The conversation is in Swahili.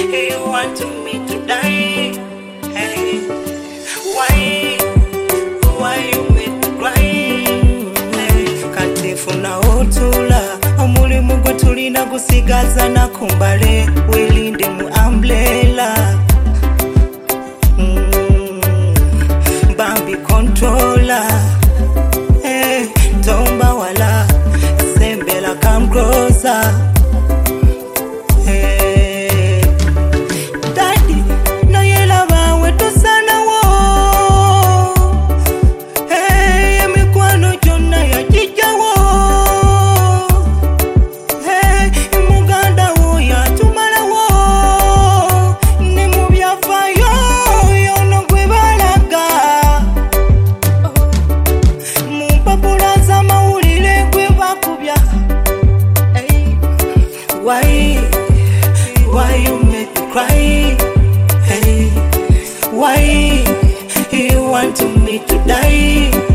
You want me to die? Hey, why you make me cry? Hey, katifuna otula omulimu gwe tulina gusigaza na kumbale welinde mu umbrella. Bambi controller, hey, tomba wala sembela come closer. Hey, daddy, no yela bawe tusana wo. Hey, emikwano jonna ya jija wo. Hey, muganda wo ya tumala wo. Ni mubyafayo yono gwe balaga. Mupapula za mawulire gwe bakubya. Why you make me cry? Hey, why you want me to die?